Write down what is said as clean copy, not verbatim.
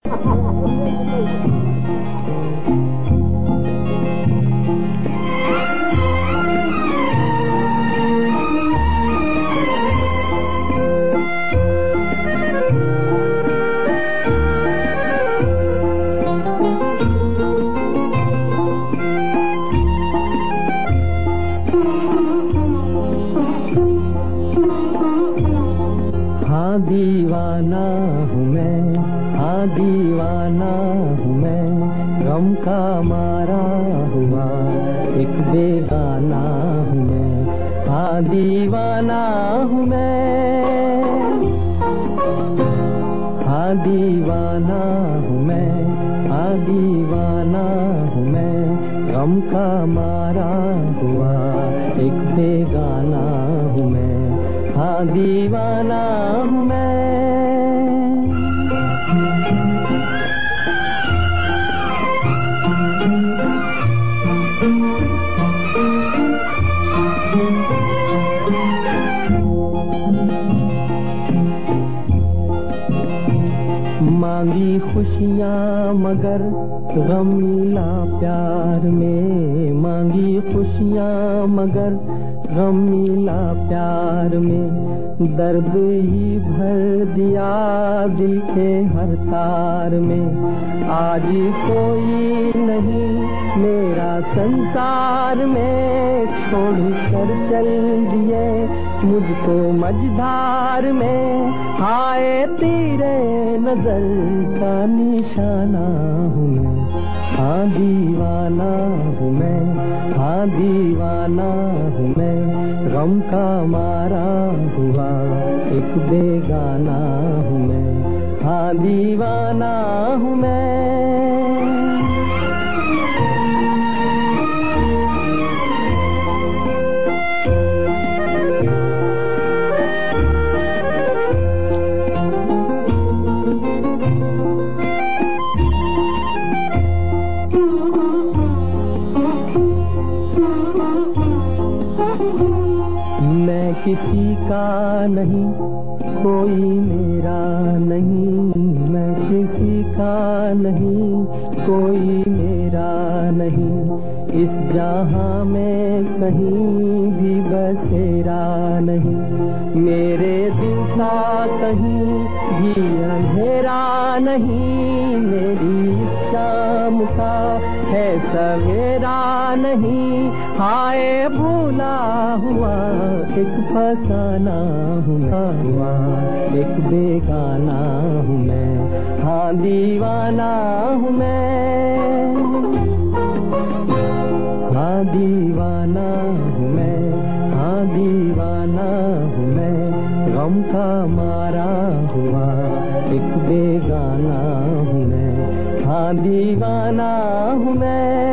हाँ दीवाना हूँ मैं, हाँ दीवाना हूँ मैं, गम का मारा हुआ एक बेगाना हूँ मैं। हाँ दीवाना हूँ मैं, हाँ दीवाना हूँ मैं, हाँ दीवाना हूँ मैं, गम का मारा हुआ एक बेगाना हूँ मैं। हाँ दीवाना हूँ मैं। मांगी खुशियाँ मगर गम मिला प्यार में, मांगी खुशियाँ मगर गम मिला प्यार में, दर्द ही भर दिया दिल के हर तार में। आज कोई नहीं मेरा संसार में, छोड़ कर चल दिए मुझको मझधार में। हाय तेरे नजर का निशाना हूँ मैं, हाँ दीवाना हूँ मैं, हाँ दीवाना हूँ मैं, गम का मारा हुआ एक बेगाना हूँ मैं। हाँ दीवाना हूँ मैं। मैं किसी का नहीं, कोई मेरा नहीं, मैं किसी का नहीं, कोई मेरा नहीं, इस जहां में कहीं भी बसेरा नहीं। मेरे दिल का कहीं भी अंधेरा नहीं, मेरी शाम का है सवेरा नहीं। हाय भूला हुआ एक फसाना हूँ हुआ एक बेगाना हूँ मैं। हाँ दीवाना हूँ मैं, हाँ दीवाना हूँ मैं, हाँ दीवाना हूँ मैं, गम का मारा हुआ एक बेगाना हूँ मैं। हाँ दीवाना हूँ मैं।